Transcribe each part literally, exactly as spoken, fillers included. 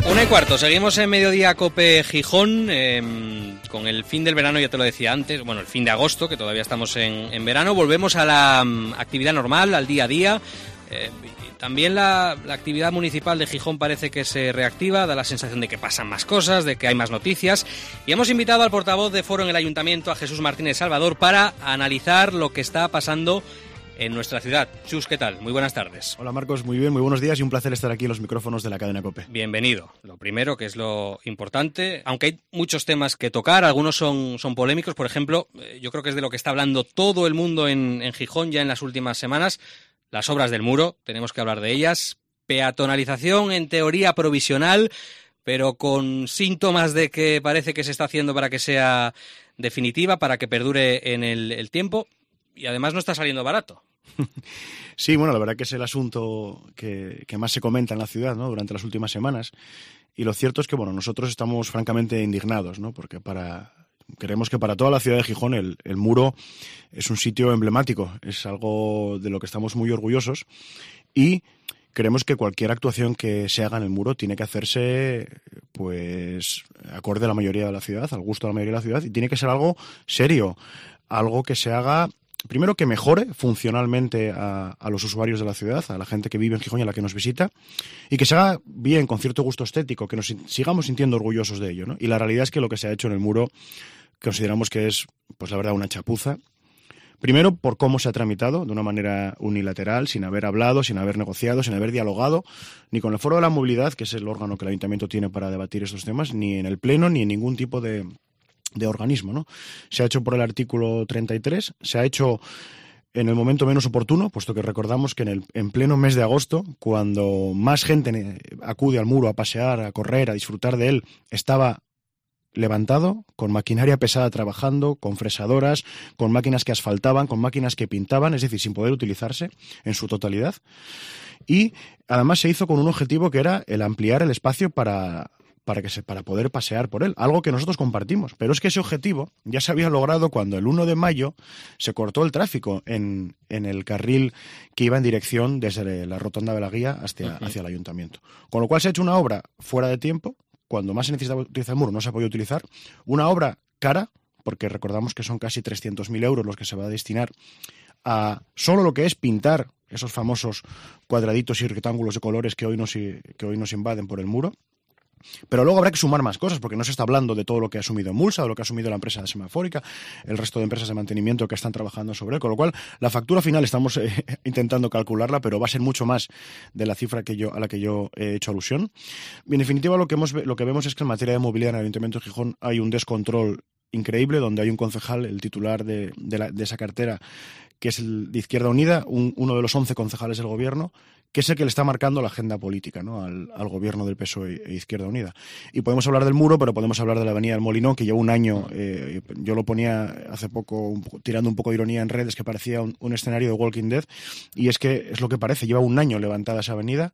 Una y cuarto, seguimos en Mediodía Cope Gijón, eh, con el fin del verano, ya te lo decía antes, bueno, el fin de agosto, que todavía estamos en, en verano, volvemos a la um, actividad normal, al día a día. Eh, también la, la actividad municipal de Gijón parece que se reactiva, da la sensación de que pasan más cosas, de que hay más noticias, y hemos invitado al portavoz de Foro en el Ayuntamiento, a Jesús Martínez Salvador, para analizar lo que está pasando en nuestra ciudad. Chus, ¿qué tal? Muy buenas tardes. Hola Marcos, muy bien, muy buenos días y un placer estar aquí en los micrófonos de la cadena COPE. Bienvenido. Lo primero, que es lo importante, aunque hay muchos temas que tocar, algunos son, son polémicos. Por ejemplo, yo creo que es de lo que está hablando todo el mundo en, en Gijón ya en las últimas semanas, las obras del muro, tenemos que hablar de ellas. Peatonalización en teoría provisional, pero con síntomas de que parece que se está haciendo para que sea definitiva, para que perdure en el, el tiempo, y además no está saliendo barato. Sí, bueno, la verdad que es el asunto que, que más se comenta en la ciudad, ¿no?, durante las últimas semanas. Y lo cierto es que, bueno, nosotros estamos francamente indignados, ¿no?, porque para creemos que para toda la ciudad de Gijón el, el muro es un sitio emblemático, es algo de lo que estamos muy orgullosos y creemos que cualquier actuación que se haga en el muro tiene que hacerse, pues, acorde a la mayoría de la ciudad, al gusto de la mayoría de la ciudad, y tiene que ser algo serio, algo que se haga, primero, que mejore funcionalmente a, a los usuarios de la ciudad, a la gente que vive en Gijón y a la que nos visita, y que se haga bien, con cierto gusto estético, que nos sigamos sintiendo orgullosos de ello, ¿no? Y la realidad es que lo que se ha hecho en el muro consideramos que es, pues la verdad, una chapuza. Primero, por cómo se ha tramitado, de una manera unilateral, sin haber hablado, sin haber negociado, sin haber dialogado, ni con el Foro de la Movilidad, que es el órgano que el Ayuntamiento tiene para debatir estos temas, ni en el Pleno, ni en ningún tipo de, de organismo, ¿no? Se ha hecho por el artículo treinta y tres, se ha hecho en el momento menos oportuno, puesto que recordamos que en el en pleno mes de agosto, cuando más gente acude al muro a pasear, a correr, a disfrutar de él, estaba levantado, con maquinaria pesada trabajando, con fresadoras, con máquinas que asfaltaban, con máquinas que pintaban, es decir, sin poder utilizarse en su totalidad. Y además se hizo con un objetivo que era el ampliar el espacio para, para, que se, para poder pasear por él, algo que nosotros compartimos. Pero es que ese objetivo ya se había logrado cuando el uno de mayo se cortó el tráfico en, en el carril que iba en dirección desde la rotonda de la Guía hacia, uh-huh. hacia el Ayuntamiento. Con lo cual se ha hecho una obra fuera de tiempo, cuando más se necesitaba utilizar el muro no se ha podido utilizar, una obra cara, porque recordamos que son casi trescientos mil euros los que se va a destinar a solo lo que es pintar esos famosos cuadraditos y rectángulos de colores que hoy nos, que hoy nos invaden por el muro. Pero luego habrá que sumar más cosas, porque no se está hablando de todo lo que ha asumido Mulsa, de lo que ha asumido la empresa semafórica, el resto de empresas de mantenimiento que están trabajando sobre él, con lo cual la factura final estamos eh, intentando calcularla, pero va a ser mucho más de la cifra que yo, a la que yo he hecho alusión. Y en definitiva lo que, hemos, lo que vemos es que en materia de movilidad en el Ayuntamiento de Gijón hay un descontrol increíble, donde hay un concejal, el titular de, de, la, de esa cartera, que es el de Izquierda Unida, un, uno de los once concejales del gobierno, que es el que le está marcando la agenda política, ¿no?, al, al gobierno del P S O E e Izquierda Unida. Y podemos hablar del muro, pero podemos hablar de la avenida del Molinón, que lleva un año, eh, yo lo ponía hace poco, un poco, tirando un poco de ironía en redes, que parecía un, un escenario de Walking Dead, y es que es lo que parece, lleva un año levantada esa avenida.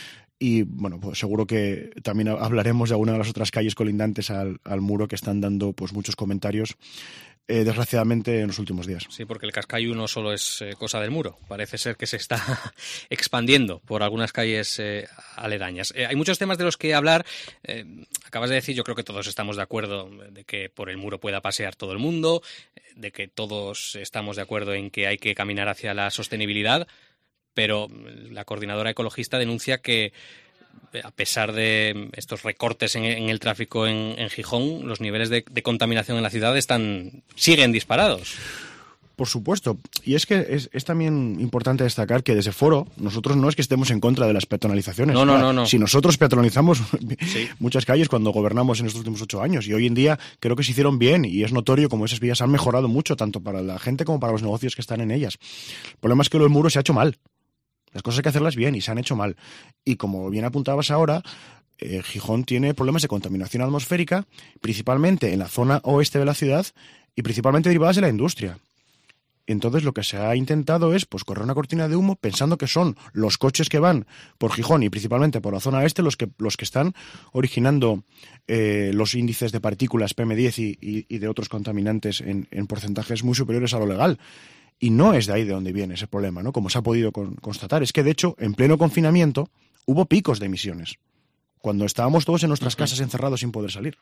Y bueno, pues seguro que también hablaremos de alguna de las otras calles colindantes al, al muro que están dando pues muchos comentarios, eh, desgraciadamente, en los últimos días. Sí, porque el Cascayu no solo es eh, cosa del muro, parece ser que se está expandiendo por algunas calles eh, aledañas. Eh, hay muchos temas de los que hablar. Eh, acabas de decir, yo creo que todos estamos de acuerdo de que por el muro pueda pasear todo el mundo, de que todos estamos de acuerdo en que hay que caminar hacia la sostenibilidad. Pero la coordinadora ecologista denuncia que, a pesar de estos recortes en, en el tráfico en, en Gijón, los niveles de, de contaminación en la ciudad están siguen disparados. Por supuesto. Y es que es, es también importante destacar que desde Foro nosotros no es que estemos en contra de las peatonalizaciones. No, no, no, no. Si nosotros peatonalizamos sí. muchas calles cuando gobernamos en estos últimos ocho años, y hoy en día creo que se hicieron bien, y es notorio como esas vías han mejorado mucho, tanto para la gente como para los negocios que están en ellas. El problema es que lo del muro se ha hecho mal. Las cosas hay que hacerlas bien y se han hecho mal. Y como bien apuntabas ahora, eh, Gijón tiene problemas de contaminación atmosférica, principalmente en la zona oeste de la ciudad y principalmente derivadas de la industria. Entonces lo que se ha intentado es pues correr una cortina de humo pensando que son los coches que van por Gijón y principalmente por la zona este los que, los que están originando eh, los índices de partículas P M diez y, y, y de otros contaminantes en, en porcentajes muy superiores a lo legal. Y no es de ahí de donde viene ese problema, ¿no? Como se ha podido con, constatar. Es que, de hecho, en pleno confinamiento hubo picos de emisiones. cuando estábamos todos en nuestras uh-huh. casas encerrados sin poder salir.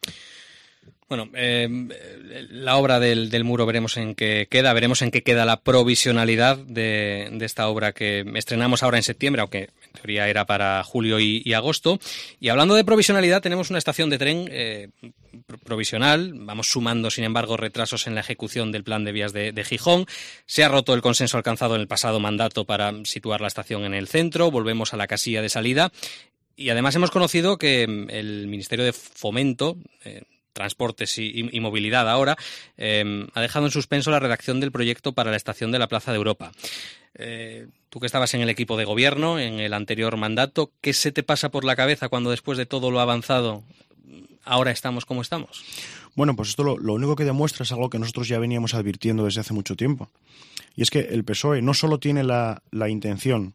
Bueno, eh, la obra del, del muro veremos en qué queda, veremos en qué queda la provisionalidad de, de esta obra que estrenamos ahora en septiembre, aunque en teoría era para julio y, y agosto. Y hablando de provisionalidad, tenemos una estación de tren eh, provisional, vamos sumando, sin embargo, retrasos en la ejecución del plan de vías de, de Gijón. Se ha roto el consenso alcanzado en el pasado mandato para situar la estación en el centro, volvemos a la casilla de salida. Y además hemos conocido que el Ministerio de Fomento, eh, Transportes y, y Movilidad ahora, eh, ha dejado en suspenso la redacción del proyecto para la estación de la Plaza de Europa. Eh, tú que estabas en el equipo de gobierno en el anterior mandato, ¿qué se te pasa por la cabeza cuando después de todo lo avanzado ahora estamos como estamos? Bueno, pues esto lo, lo único que demuestra es algo que nosotros ya veníamos advirtiendo desde hace mucho tiempo. Y es que el P S O E no solo tiene la, la intención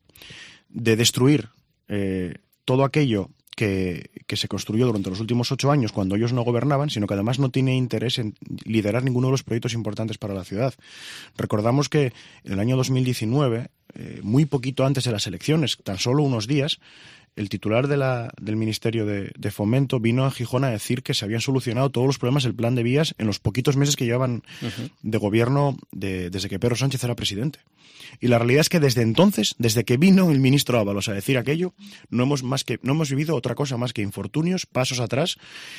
de destruir eh, todo aquello Que, que se construyó durante los últimos ocho años cuando ellos no gobernaban, sino que además no tiene interés en liderar ninguno de los proyectos importantes para la ciudad. Recordamos que en el año dos mil diecinueve, eh, muy poquito antes de las elecciones, tan solo unos días, el titular de la, del Ministerio de, de Fomento vino a Gijón a decir que se habían solucionado todos los problemas del plan de vías en los poquitos meses que llevaban uh-huh. de gobierno de, desde que Pedro Sánchez era presidente. Y la realidad es que desde entonces, desde que vino el ministro Ábalos a decir aquello, no hemos más que no hemos vivido otra cosa más que infortunios, pasos atrás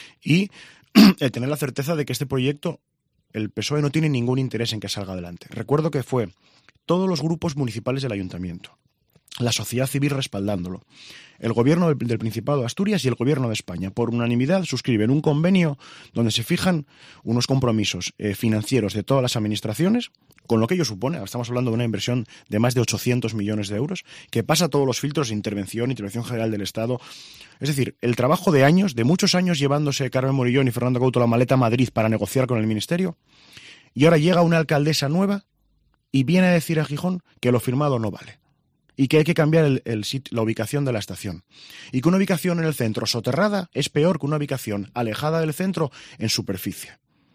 y el tener la certeza de que este proyecto, el P S O E no tiene ningún interés en que salga adelante. Recuerdo que fue todos los grupos municipales del ayuntamiento, la sociedad civil respaldándolo, el gobierno del, del Principado de Asturias y el gobierno de España, por unanimidad, suscriben un convenio donde se fijan unos compromisos eh, financieros de todas las administraciones, con lo que ello supone, estamos hablando de una inversión de más de ochocientos millones de euros, que pasa todos los filtros de intervención, intervención general del Estado. Es decir, el trabajo de años, de muchos años llevándose Carmen Morillón y Fernando Couto la maleta a Madrid para negociar con el Ministerio, y ahora llega una alcaldesa nueva y viene a decir a Gijón que lo firmado no vale. Y que hay que cambiar el, el sit, la ubicación de la estación. Y que una ubicación en el centro soterrada es peor que una ubicación alejada del centro en superficie.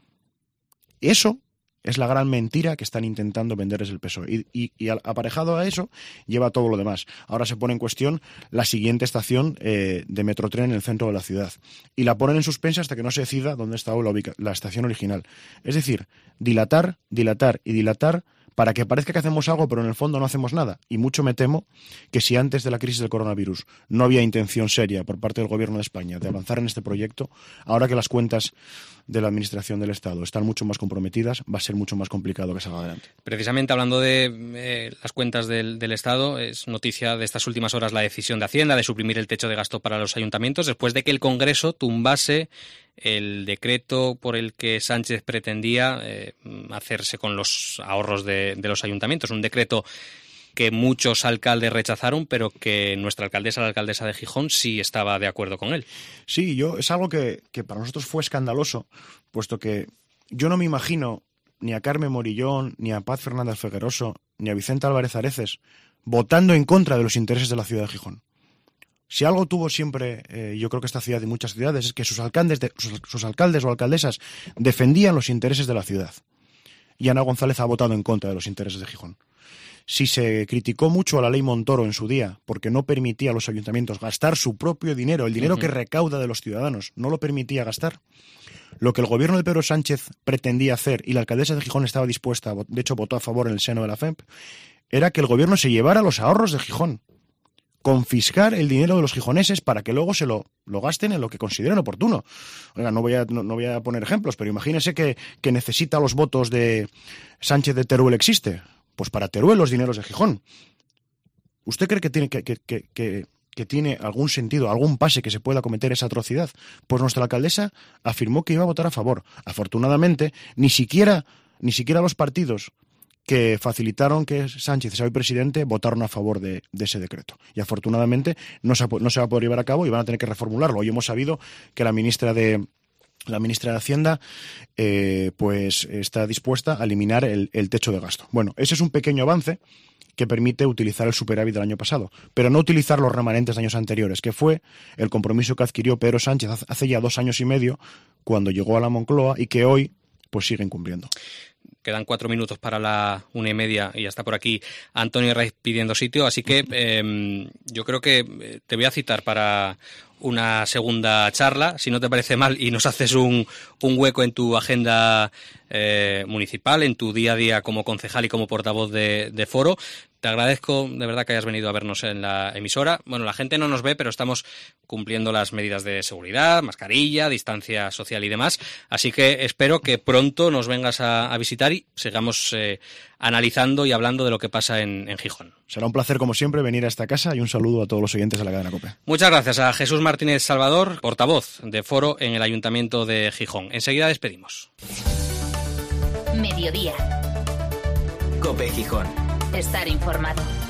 Eso es la gran mentira que están intentando vender desde el P S O E. Y, y, y aparejado a eso lleva todo lo demás. Ahora se pone en cuestión la siguiente estación eh, de Metrotren en el centro de la ciudad. Y la ponen en suspenso hasta que no se decida dónde está la, ubica- la estación original. Es decir, dilatar, dilatar y dilatar para que parezca que hacemos algo, pero en el fondo no hacemos nada. Y mucho me temo que si antes de la crisis del coronavirus no había intención seria por parte del Gobierno de España de avanzar en este proyecto, ahora que las cuentas de la Administración del Estado están mucho más comprometidas, va a ser mucho más complicado que salga adelante. Precisamente hablando de eh, las cuentas del, del Estado, es noticia de estas últimas horas la decisión de Hacienda de suprimir el techo de gasto para los ayuntamientos después de que el Congreso tumbase el decreto por el que Sánchez pretendía eh, hacerse con los ahorros de, de los ayuntamientos. Un decreto que muchos alcaldes rechazaron, pero que nuestra alcaldesa, la alcaldesa de Gijón, sí estaba de acuerdo con él. Sí, yo es algo que, que para nosotros fue escandaloso, puesto que yo no me imagino ni a Carmen Morillón, ni a Paz Fernández Fegueroso, ni a Vicente Álvarez Areces votando en contra de los intereses de la ciudad de Gijón. Si algo tuvo siempre, eh, yo creo que esta ciudad y muchas ciudades, es que sus alcaldes, de, sus, sus alcaldes o alcaldesas defendían los intereses de la ciudad. Y Ana González ha votado en contra de los intereses de Gijón. Si se criticó mucho a la ley Montoro en su día porque no permitía a los ayuntamientos gastar su propio dinero, el dinero uh-huh. que recauda de los ciudadanos, no lo permitía gastar, lo que el gobierno de Pedro Sánchez pretendía hacer, y la alcaldesa de Gijón estaba dispuesta, de hecho votó a favor en el seno de la F E M P, era que el gobierno se llevara los ahorros de Gijón. Confiscar el dinero de los gijoneses para que luego se lo, lo gasten en lo que consideren oportuno. Oiga, no voy a, no, no voy a poner ejemplos, pero imagínese que, que necesita los votos de Sánchez de Teruel existe. Pues para Teruel los dineros de Gijón. ¿Usted cree que tiene, que, que, que, que, que tiene algún sentido, algún pase que se pueda cometer esa atrocidad? Pues nuestra alcaldesa afirmó que iba a votar a favor. Afortunadamente, ni siquiera, ni siquiera los partidos que facilitaron que Sánchez sea hoy presidente votaron a favor de, de ese decreto. Y afortunadamente no se, no se va a poder llevar a cabo y van a tener que reformularlo. Hoy hemos sabido que la ministra de la ministra de Hacienda eh, pues está dispuesta a eliminar el, el techo de gasto. Bueno, ese es un pequeño avance que permite utilizar el superávit del año pasado, pero no utilizar los remanentes de años anteriores, que fue el compromiso que adquirió Pedro Sánchez hace ya dos años y medio cuando llegó a la Moncloa y que hoy pues sigue incumpliendo. Quedan cuatro minutos para la una y media y ya está por aquí Antonio Raiz pidiendo sitio, así que eh, yo creo que te voy a citar para una segunda charla, si no te parece mal, y nos haces un, un hueco en tu agenda eh, municipal, en tu día a día como concejal y como portavoz de, de Foro. Te agradezco de verdad que hayas venido a vernos en la emisora. Bueno, la gente no nos ve, pero estamos cumpliendo las medidas de seguridad, mascarilla, distancia social y demás. Así que espero que pronto nos vengas a, a visitar y sigamos eh, analizando y hablando de lo que pasa en, en Gijón. Será un placer, como siempre, venir a esta casa y un saludo a todos los oyentes de la cadena COPE. Muchas gracias a Jesús Martínez Salvador, portavoz de Foro en el Ayuntamiento de Gijón. Enseguida despedimos. Mediodía. COPE Gijón. Estar informado.